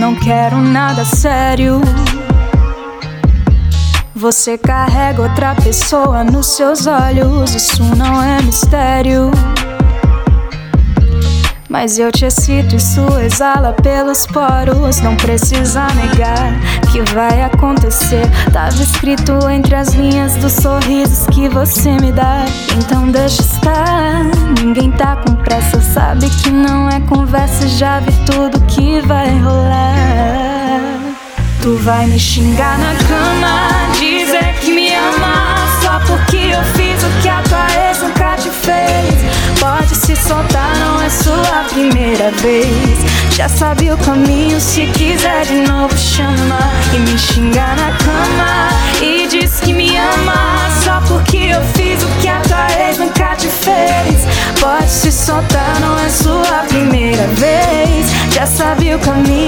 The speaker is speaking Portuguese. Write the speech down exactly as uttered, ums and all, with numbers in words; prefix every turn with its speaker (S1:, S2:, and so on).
S1: não quero nada sério. Você carrega outra pessoa nos seus olhos, isso não é mistério. Mas eu te excito, isso exala pelos poros. Não precisa negar que vai acontecer. Tava escrito entre as linhas dos sorrisos que você me dá. Então deixa estar, ninguém tá com pressa. Sabe que não é conversa, já vi tudo que vai rolar. Tu vai me xingar na cama, dizer que me ama, só porque eu fiz o que a tua ex nunca te fez. Pode se soltar, não é sua primeira vez. Já sabe o caminho, se quiser de novo chama. E me xingar na cama e diz que me ama, só porque eu fiz o que a tua ex nunca te fez. Pode se soltar, não é sua primeira vez. Já sabe o caminho,